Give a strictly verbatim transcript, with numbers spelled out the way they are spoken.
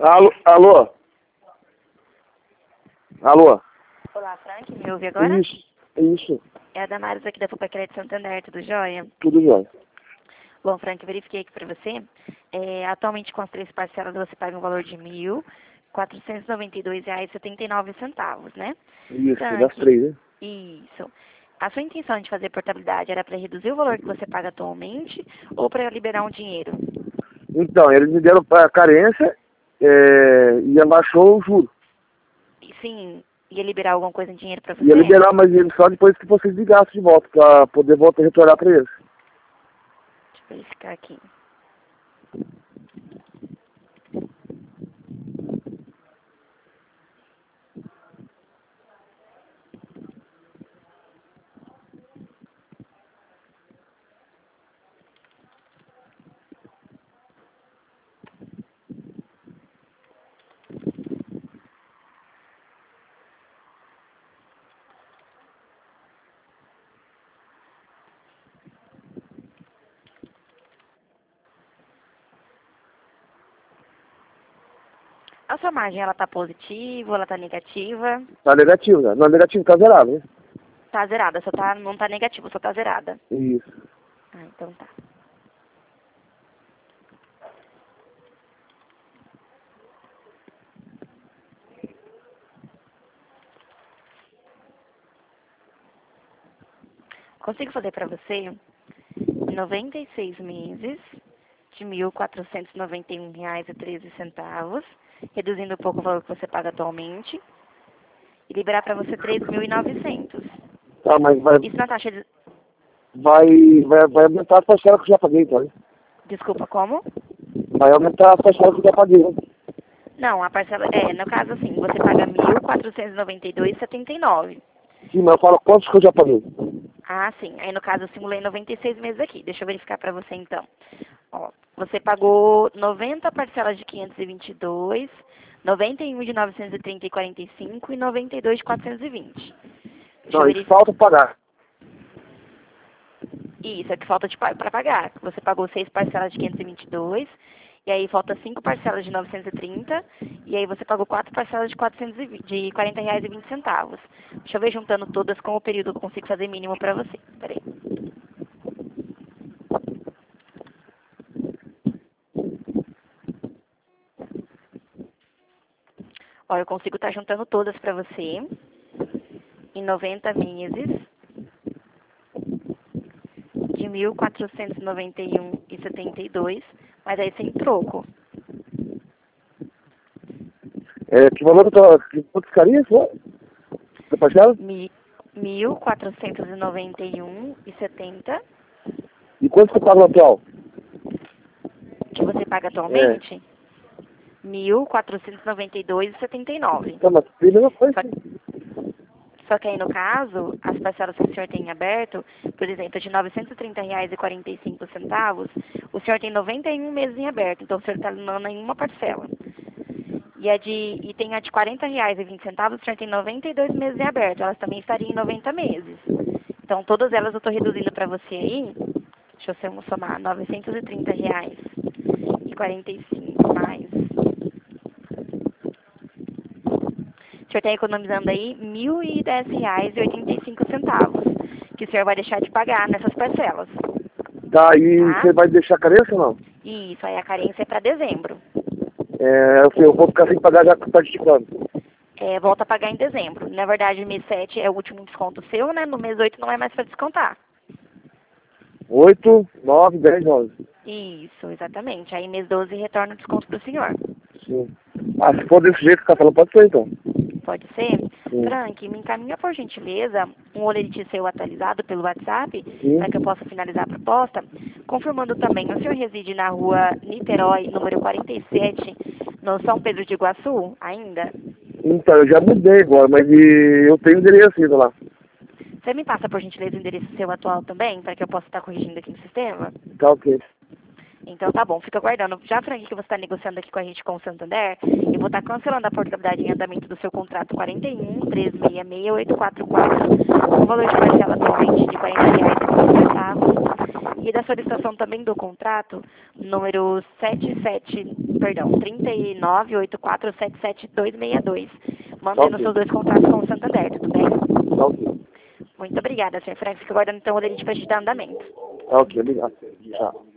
Alô? Alô? Alô? Olá, Frank, me ouve agora? Isso, isso. É a Damares aqui da Fupacred de Santander, tudo jóia? Tudo jóia. Bom, Frank, eu verifiquei aqui para você. É, atualmente, com as três parcelas, você paga um valor de mil quatrocentos e noventa e dois reais e setenta e nove centavos, né? Isso, Frank, das três, né? isso. A sua intenção de fazer portabilidade era para reduzir o valor que você paga atualmente ou para liberar um dinheiro? Então, eles me deram a carência é, e abaixou o juro. E, sim, ia liberar alguma coisa em dinheiro para você? Ia liberar, mas ele só depois que vocês ligassem de volta, para poder voltar a retornar para eles. Deixa eu verificar aqui. A sua margem, ela tá positiva, ela tá negativa? Tá negativo, né? Não, negativo, tá zerado, né? Tá zerada, só tá, não tá negativa, só tá zerada. Isso. Ah, então tá. Consigo fazer pra você noventa e seis meses de mil quatrocentos e noventa e um reais e treze centavos, reduzindo um pouco o valor que você paga atualmente, e liberar pra você três mil e novecentos. Tá, mas vai, Isso na taxa de... vai, vai, vai aumentar a parcela que eu já paguei, então, né? Desculpa, como? Vai aumentar a parcela que eu já paguei, né? Não, a parcela... É, no caso assim, você paga mil quatrocentos e noventa e dois reais e setenta e nove centavos. Sim, mas eu falo quantos que eu já paguei. Ah, sim. Aí, no caso, eu simulei noventa e seis meses aqui. Deixa eu verificar pra você, então. Ó, você pagou noventa parcelas de quinhentos e vinte e dois, noventa e um de novecentos e trinta e quarenta e cinco e noventa e dois de quatrocentos e vinte. Deixa eu Não, isso verificar. falta pagar. Isso, é que falta para pagar. Você pagou seis parcelas de quinhentos e vinte e dois, e aí falta cinco parcelas de novecentos e trinta, e aí você pagou quatro parcelas de, quatrocentos e vinte, de quarenta reais e vinte centavos. Deixa eu ver juntando todas com o período que eu consigo fazer mínimo para você. Peraí. Ó, eu consigo estar juntando todas para você em noventa meses de mil quatrocentos e noventa e um reais e setenta e dois, mas aí sem troco. É, que valor que eu tô, que quanto ficaria, isso? Da parcela? Mi- mil quatrocentos e noventa e um reais e setenta centavos, E quanto que eu pago no atual? que você paga É. atualmente, mil quatrocentos e noventa e dois reais e setenta e nove Tá, mas tem a mesma coisa. centavos. Só, só que aí, no caso, as parcelas que o senhor tem aberto, por exemplo, de novecentos e trinta reais e quarenta e cinco centavos, o senhor tem noventa e um meses em aberto, então o senhor está dando em uma parcela. E, a de, e tem a de quarenta reais e vinte centavos, o senhor tem noventa e dois meses em aberto, elas também estariam em noventa meses. Então, todas elas eu estou reduzindo para você aí, deixa eu somar, novecentos e trinta reais e quarenta e cinco mais. O senhor está economizando aí mil e dez reais e oitenta e cinco centavos, que o senhor vai deixar de pagar nessas parcelas. Tá, e Tá? você vai deixar carência ou não? E isso aí, a carência é para dezembro. É, eu, eu vou ficar sem pagar já a partir de quando? É, volta a pagar em dezembro. Na verdade, mês sete é o último desconto seu, né? No mês oito não é mais para descontar. oito, nove, dez, onze. Isso, exatamente. Aí mês doze retorna o desconto para o senhor. Sim. Ah, se for desse jeito que você tá falando, pode ser então. Pode ser? Sim. Frank, me encaminha por gentileza um olherite seu atualizado pelo WhatsApp, Sim. para que eu possa finalizar a proposta. Confirmando também, o senhor reside na rua Niterói, número quarenta e sete, no São Pedro de Iguaçu, ainda? Então, eu já mudei agora, mas e, eu tenho endereço ainda lá. Você me passa por gentileza o endereço seu atual também, para que eu possa estar corrigindo aqui no sistema? Tá ok. Então tá bom, fica aguardando. Já, Frank, que você está negociando aqui com a gente com o Santander, eu vou estar cancelando a portabilidade em andamento do seu contrato quarenta e um, três seis seis, oito quatro quatro, com valor de parcela atualmente de quarenta reais e vinte centavos, e da solicitação também do contrato, número sete sete perdão, trinta e nove, oitenta e quatro, setenta e sete, duzentos e sessenta e dois. Mantendo os seus dois contratos com o Santander, tudo bem? Tá ok. Muito obrigada, senhor Frank. Fica aguardando então o aderente para te dar andamento. Tá ok, obrigado. Tchau.